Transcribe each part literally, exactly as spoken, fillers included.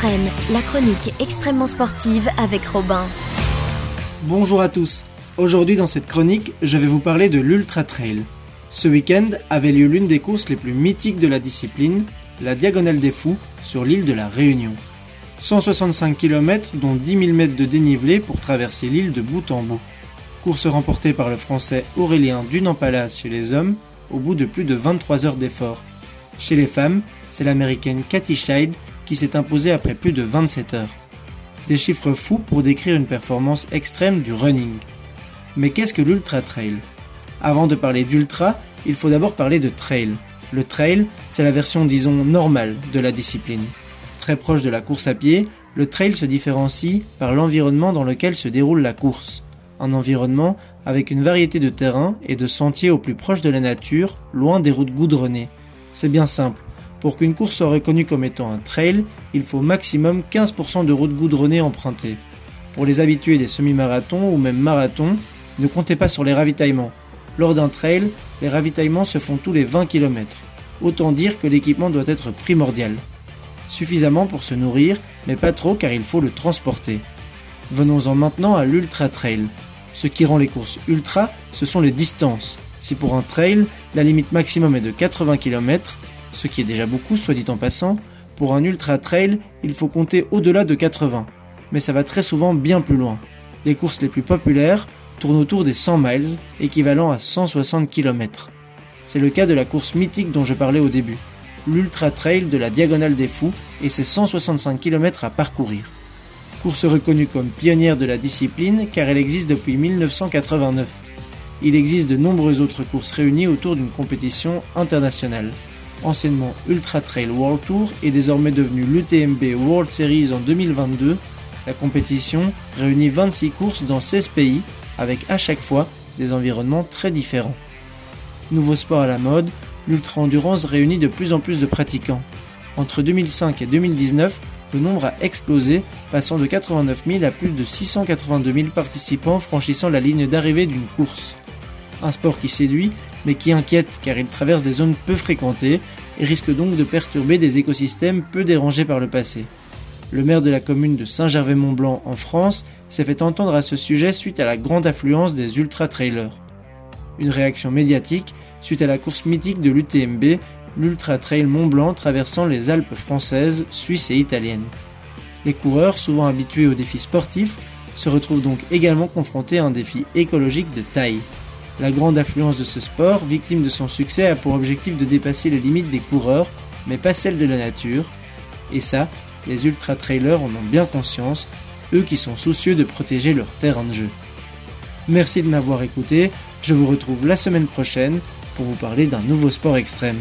Extrême, la chronique extrêmement sportive avec Robin. Bonjour à tous. Aujourd'hui dans cette chronique, je vais vous parler de l'Ultra Trail. Ce week-end avait lieu l'une des courses les plus mythiques de la discipline, la Diagonale des Fous, sur l'île de la Réunion. cent soixante-cinq kilomètres dont dix mille mètres de dénivelé pour traverser l'île de bout en bout. Course remportée par le Français Aurélien Dunampalas chez les hommes, au bout de plus de vingt-trois heures d'effort. Chez les femmes, c'est l'américaine Katie Schide qui s'est imposée après plus de vingt-sept heures. Des chiffres fous pour décrire une performance extrême du running. Mais qu'est-ce que l'Ultra Trail ? Avant de parler d'ultra, il faut d'abord parler de trail. Le trail, c'est la version disons normale de la discipline. Très proche de la course à pied, le trail se différencie par l'environnement dans lequel se déroule la course. Un environnement avec une variété de terrains et de sentiers au plus proche de la nature, loin des routes goudronnées. C'est bien simple. Pour qu'une course soit reconnue comme étant un trail, il faut maximum quinze pour cent de routes goudronnées empruntées. Pour les habitués des semi-marathons ou même marathons, ne comptez pas sur les ravitaillements. Lors d'un trail, les ravitaillements se font tous les vingt kilomètres. Autant dire que l'équipement doit être primordial. Suffisamment pour se nourrir, mais pas trop car il faut le transporter. Venons-en maintenant à l'Ultra Trail. Ce qui rend les courses ultra, ce sont les distances. Si pour un trail, la limite maximum est de quatre-vingts kilomètres, ce qui est déjà beaucoup soit dit en passant, pour un ultra trail, il faut compter au-delà de quatre-vingts. Mais ça va très souvent bien plus loin. Les courses les plus populaires tournent autour des cent miles, équivalent à cent soixante kilomètres. C'est le cas de la course mythique dont je parlais au début, l'Ultra Trail de la Diagonale des Fous et ses cent soixante-cinq kilomètres à parcourir. Course reconnue comme pionnière de la discipline car elle existe depuis mille neuf cent quatre-vingt-neuf. Il existe de nombreuses autres courses réunies autour d'une compétition internationale. Anciennement Ultra Trail World Tour et désormais devenue l'U T M B World Series en deux mille vingt-deux, la compétition réunit vingt-six courses dans seize pays avec à chaque fois des environnements très différents. Nouveau sport à la mode, l'ultra-endurance réunit de plus en plus de pratiquants. Entre deux mille cinq et deux mille dix-neuf, le nombre a explosé, passant de quatre-vingt-neuf mille à plus de six cent quatre-vingt-deux mille participants franchissant la ligne d'arrivée d'une course. Un sport qui séduit, mais qui inquiète car il traverse des zones peu fréquentées et risque donc de perturber des écosystèmes peu dérangés par le passé. Le maire de la commune de Saint-Gervais-Mont-Blanc en France s'est fait entendre à ce sujet suite à la grande affluence des ultra-trailers. Une réaction médiatique suite à la course mythique de l'U T M B, l'Ultra Trail Mont-Blanc traversant les Alpes françaises, suisses et italiennes. Les coureurs, souvent habitués aux défis sportifs, se retrouvent donc également confrontés à un défi écologique de taille. La grande affluence de ce sport, victime de son succès, a pour objectif de dépasser les limites des coureurs, mais pas celles de la nature. Et ça, les ultra-trailers en ont bien conscience, eux qui sont soucieux de protéger leur terrain de jeu. Merci de m'avoir écouté, je vous retrouve la semaine prochaine pour vous parler d'un nouveau sport extrême.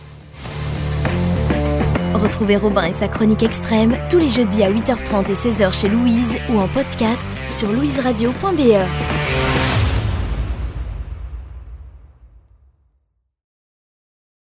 Retrouvez Robin et sa chronique extrême tous les jeudis à huit heures trente et seize heures chez Louise ou en podcast sur louise radio point b e.